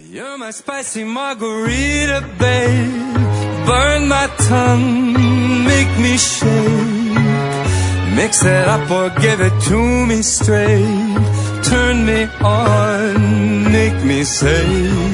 You're my spicy margarita, babe. Burn my tongue, make me shake. Mix it up or give it to me straight. Turn me on, make me say.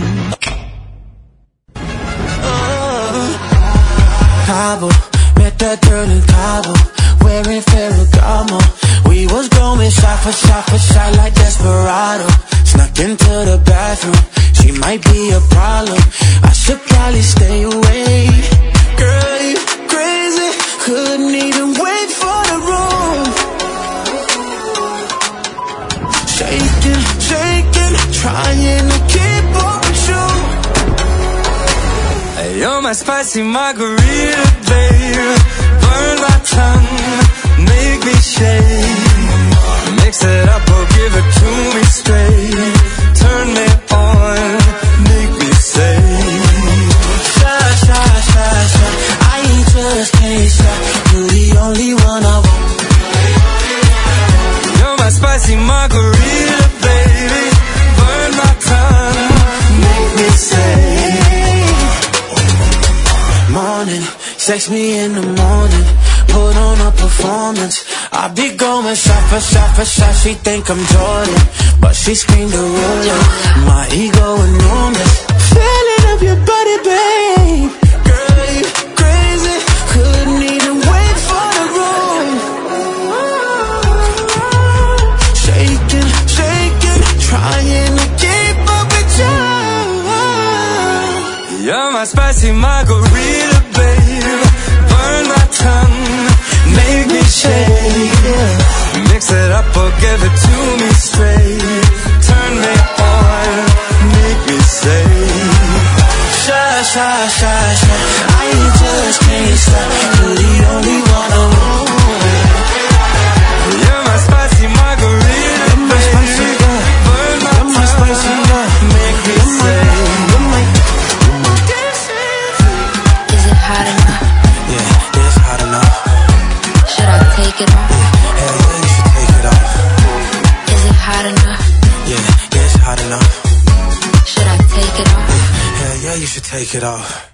Cabo, met that girl in Cabo, wearing Ferragamo. We was going shot for shot for shot like Desperado. Snuck into the bathroom, she might be a problem. I should probably stay away. Girl, you crazy, couldn't even wait for the room. Shaking, shaking, trying to keep up with you. You're my spicy margarita, babe. Burn my tongue, make me shake. Mix it up or give it to me straight. Turn me on, make me say. Shy, shy, shy, shy, I ain't just can't stop. You're the only one I want. You're my spicy margarita, baby. Burn my tongue, make me say. Morning, sex me in the morning, put on a performance. I be going shot for shot for shot. She think I'm Jordan, but she screamed the ruler. My ego enormous. Feeling of your body, babe. Girl, you crazy, couldn't even wait for the room. Shaking, shaking, trying to keep up with you. You're my spicy margarita, babe. Burn my tongue, make me shake. Mix it up or give it to me straight. Turn me on, make me say. Shy, shy, shy, shy, I ain't just can't stop. You're the only one I want. You're my spicy margarita, baby. Burn my tongue, make me say. Is it hot enough? Yeah, it's hot enough. Should I take it off? Hell yeah, you should take it off. Is it hot enough? Yeah, it's hot enough. Should I take it off? Hell yeah, you should take it off.